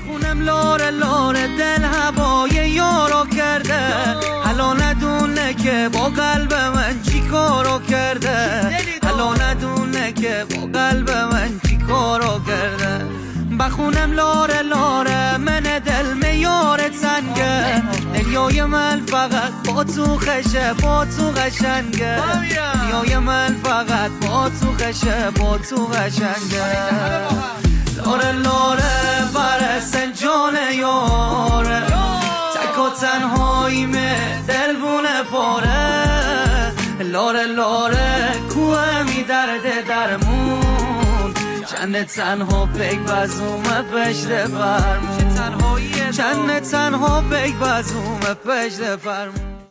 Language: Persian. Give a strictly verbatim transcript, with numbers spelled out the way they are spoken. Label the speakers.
Speaker 1: بخونم لاره لاره دل هوای یارو کرده، حالا ندونه که با قلب من چی کارو کرده، حالا ندونه که با قلب من چی کارو کرده. بخونم لاره لاره من دل میارت سنگه، دلیای من فقط با تو خشه با تو قشنگه، دلیای من فقط با تو خشه با تو قشنگه. لاره لاره برسن جان یاره، تک و تنهاییمه دل بونه پاره، لاره لاره کوه می درده درمون، چند تنها بگ بزومه پشت فرمون، چند تنها بگ بزومه پشت فرمون.